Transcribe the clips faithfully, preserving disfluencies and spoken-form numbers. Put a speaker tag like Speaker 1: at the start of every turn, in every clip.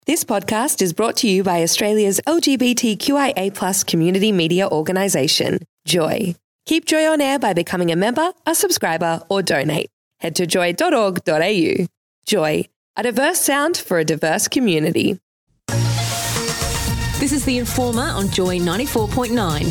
Speaker 1: This podcast is brought to you by Australia's L G B T Q I A plus community media organisation, Joy. Keep Joy on air by becoming a member, a subscriber or donate. Head to joy dot org dot a u. Joy, a diverse sound for a diverse community.
Speaker 2: This is The Informer on Joy ninety-four point nine.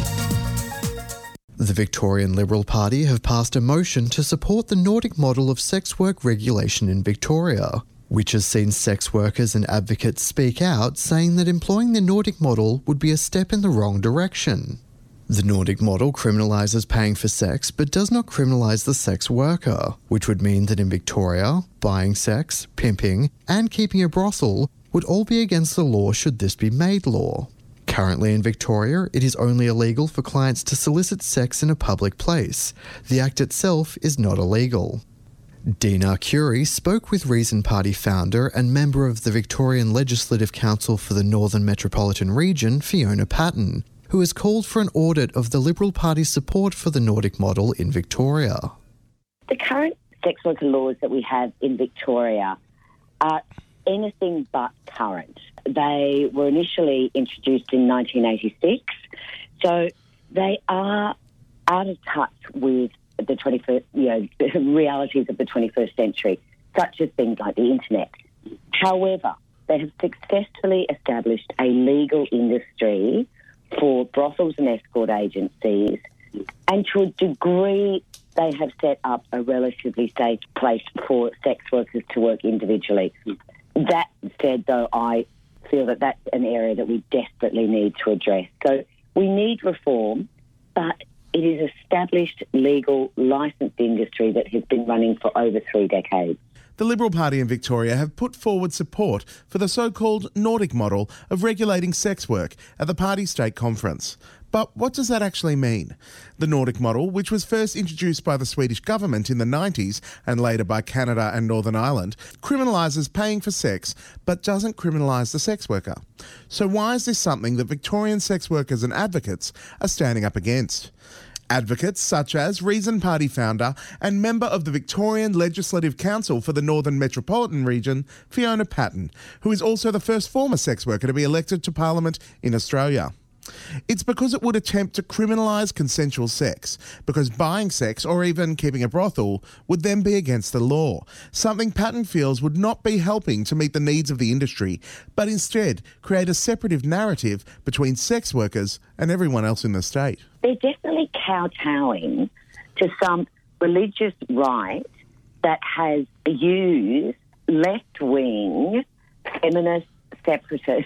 Speaker 3: The Victorian Liberal Party have passed a motion to support the Nordic model of sex work regulation in Victoria, which has seen sex workers and advocates speak out, saying that employing the Nordic model would be a step in the wrong direction. The Nordic model criminalises paying for sex but does not criminalise the sex worker, which would mean that in Victoria, buying sex, pimping and keeping a brothel would all be against the law should this be made law. Currently in Victoria, it is only illegal for clients to solicit sex in a public place. The act itself is not illegal. Dean Arcuri spoke with Reason Party founder and member of the Victorian Legislative Council for the Northern Metropolitan Region, Fiona Patten, who has called for an audit of the Liberal Party's support for the Nordic model in Victoria.
Speaker 4: The current sex worker laws that we have in Victoria are anything but current. They were initially introduced in nineteen eighty-six, so they are out of touch with the twenty-first, you know, the realities of the twenty-first century, such as things like the internet. However, they have successfully established a legal industry for brothels and escort agencies, and to a degree, they have set up a relatively safe place for sex workers to work individually. That said, though, I feel that that's an area that we desperately need to address. So we need reform, but it is established legal licensed industry that has been running for over three decades.
Speaker 5: The Liberal Party in Victoria have put forward support for the so-called Nordic model of regulating sex work at the party state conference. But what does that actually mean? The Nordic model, which was first introduced by the Swedish government in the nineties and later by Canada and Northern Ireland, criminalises paying for sex but doesn't criminalise the sex worker. So why is this something that Victorian sex workers and advocates are standing up against? Advocates such as Reason Party founder and member of the Victorian Legislative Council for the Northern Metropolitan Region, Fiona Patten, who is also the first former sex worker to be elected to Parliament in Australia. It's because it would attempt to criminalise consensual sex, because buying sex or even keeping a brothel would then be against the law, something Patten feels would not be helping to meet the needs of the industry, but instead create a separative narrative between sex workers and everyone else in the state.
Speaker 4: They're definitely kowtowing to some religious right that has used left-wing, feminist, separatist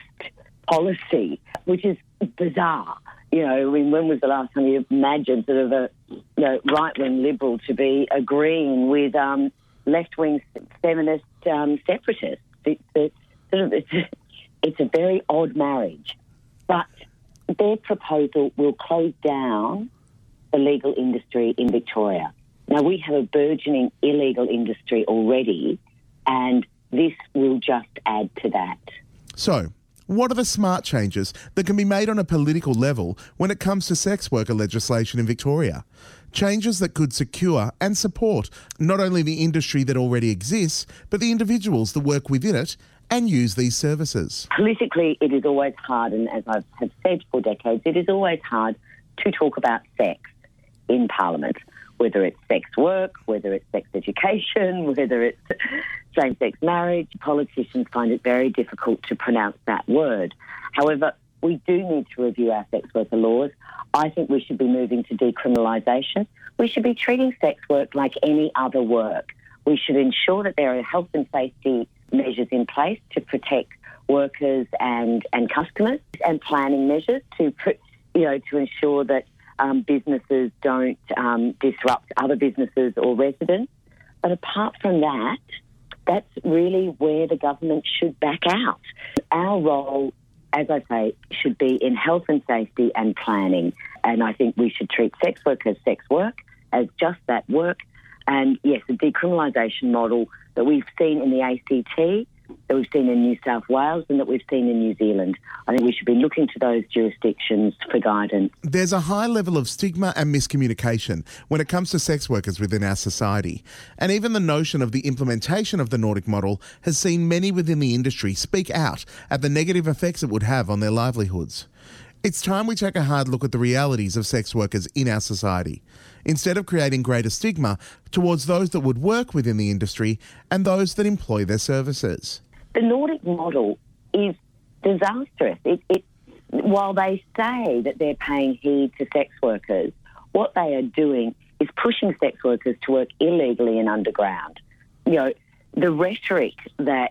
Speaker 4: policy, which is bizarre. You know, I mean, when was the last time you imagined sort of a you know, right-wing liberal to be agreeing with um, left-wing feminist um, separatists? It's, it's, sort of, it's, it's a very odd marriage. But their proposal will close down the legal industry in Victoria. Now, we have a burgeoning illegal industry already, and this will just add to that.
Speaker 5: So, what are the smart changes that can be made on a political level when it comes to sex worker legislation in Victoria? Changes that could secure and support not only the industry that already exists, but the individuals that work within it and use these services.
Speaker 4: Politically, it is always hard, and as I have said for decades, it is always hard to talk about sex in Parliament, whether it's sex work, whether it's sex education, whether it's same-sex marriage. Politicians find it very difficult to pronounce that word. However, we do need to review our sex worker laws. I think we should be moving to decriminalisation. We should be treating sex work like any other work. We should ensure that there are health and safety measures in place to protect workers and, and customers, and planning measures to, you know, to ensure that um, businesses don't um, disrupt other businesses or residents. But apart from that, that's really where the government should back out. Our role, as I say, should be in health and safety and planning. And I think we should treat sex work as sex work, as just that work. And yes, the decriminalisation model that we've seen in the A C T that we've seen in New South Wales and that we've seen in New Zealand. I think we should be looking to those jurisdictions for guidance.
Speaker 5: There's a high level of stigma and miscommunication when it comes to sex workers within our society. And even the notion of the implementation of the Nordic model has seen many within the industry speak out at the negative effects it would have on their livelihoods. It's time we take a hard look at the realities of sex workers in our society, instead of creating greater stigma towards those that would work within the industry and those that employ their services.
Speaker 4: The Nordic model is disastrous. It, it, while they say that they're paying heed to sex workers, what they are doing is pushing sex workers to work illegally and underground. You know, the rhetoric that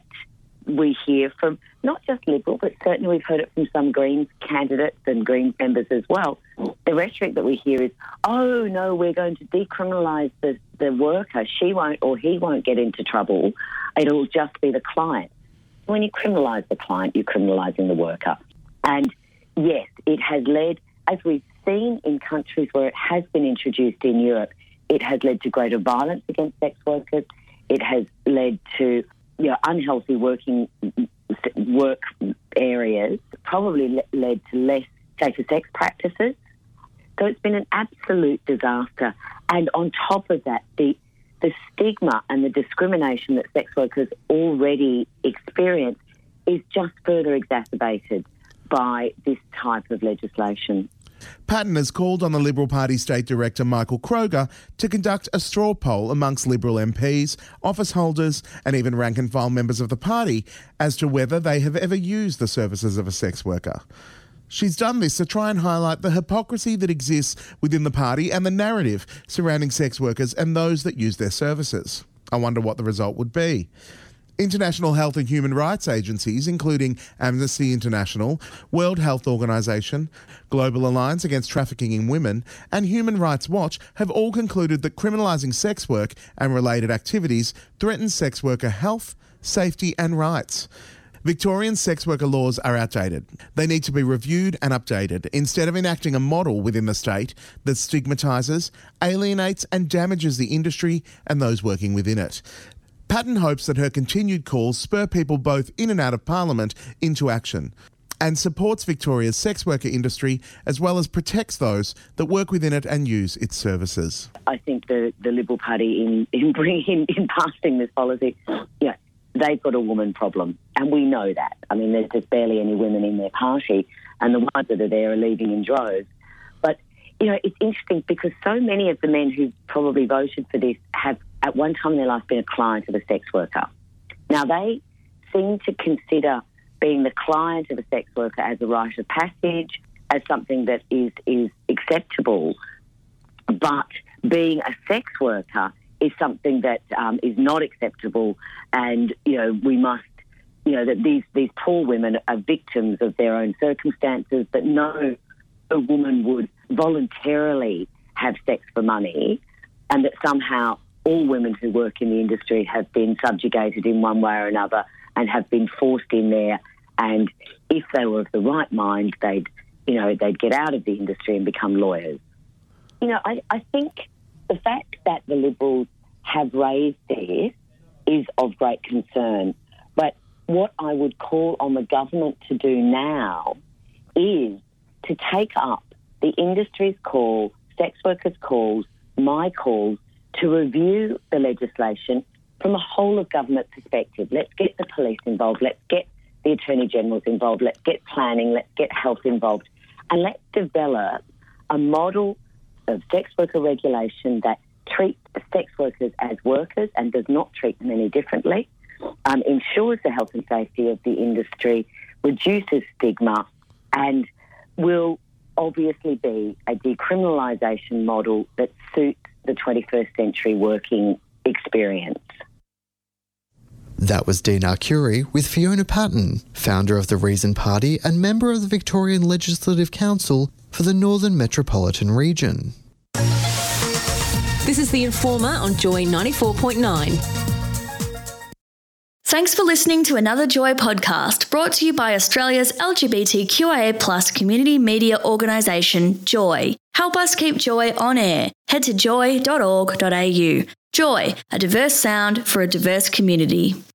Speaker 4: we hear from not just Liberal, but certainly we've heard it from some Greens candidates and Greens members as well. The rhetoric that we hear is, oh, no, we're going to decriminalise the, the worker. She won't or he won't get into trouble. It'll just be the client. When you criminalise the client, you're criminalising the worker. And yes, it has led, as we've seen in countries where it has been introduced in Europe, it has led to greater violence against sex workers. It has led to, you know, unhealthy working work areas, probably led to less safer sex practices. So it's been an absolute disaster. And on top of that, the the stigma and the discrimination that sex workers already experience is just further exacerbated by this type of legislation.
Speaker 5: Patten has called on the Liberal Party State Director Michael Kroger to conduct a straw poll amongst Liberal M Ps, office holders and even rank-and-file members of the party as to whether they have ever used the services of a sex worker. She's done this to try and highlight the hypocrisy that exists within the party and the narrative surrounding sex workers and those that use their services. I wonder what the result would be. International health and human rights agencies, including Amnesty International, World Health Organization, Global Alliance Against Trafficking in Women, and Human Rights Watch have all concluded that criminalising sex work and related activities threatens sex worker health, safety and rights. Victorian sex worker laws are outdated. They need to be reviewed and updated instead of enacting a model within the state that stigmatises, alienates and damages the industry and those working within it. Patten hopes that her continued calls spur people both in and out of Parliament into action and supports Victoria's sex worker industry as well as protects those that work within it and use its services.
Speaker 4: I think the, the Liberal Party in, in bringing in passing this policy, yeah, they've got a woman problem, and we know that. I mean, there's just barely any women in their party, and the ones that are there are leaving in droves. But, you know, it's interesting because so many of the men who probably voted for this have at one time in their life been a client of a sex worker. Now, they seem to consider being the client of a sex worker as a rite of passage, as something that is, is acceptable, but being a sex worker is something that um, is not acceptable, and, you know, we must, you know, that these, these poor women are victims of their own circumstances, but no a woman would voluntarily have sex for money, and that somehow all women who work in the industry have been subjugated in one way or another and have been forced in there, and if they were of the right mind, they'd, you know, they'd get out of the industry and become lawyers. You know, I, I think the fact that the Liberals have raised this is of great concern. But what I would call on the government to do now is to take up the industry's call, sex workers' calls, my calls, to review the legislation from a whole of government perspective. Let's get the police involved. Let's get the Attorney Generals involved. Let's get planning. Let's get health involved. And let's develop a model of sex worker regulation that treats sex workers as workers and does not treat them any differently, um, ensures the health and safety of the industry, reduces stigma, and will obviously be a decriminalisation model that suits the twenty-first century working experience.
Speaker 3: That was Dean Arcuri with Fiona Patten, founder of the Reason Party and member of the Victorian Legislative Council for the Northern Metropolitan Region.
Speaker 2: This is The Informer on Joy ninety-four point nine.
Speaker 6: Thanks for listening to another Joy podcast brought to you by Australia's L G B T Q I A plus community media organisation, Joy. Help us keep Joy on air. Head to joy dot org dot a u. Joy, a diverse sound for a diverse community.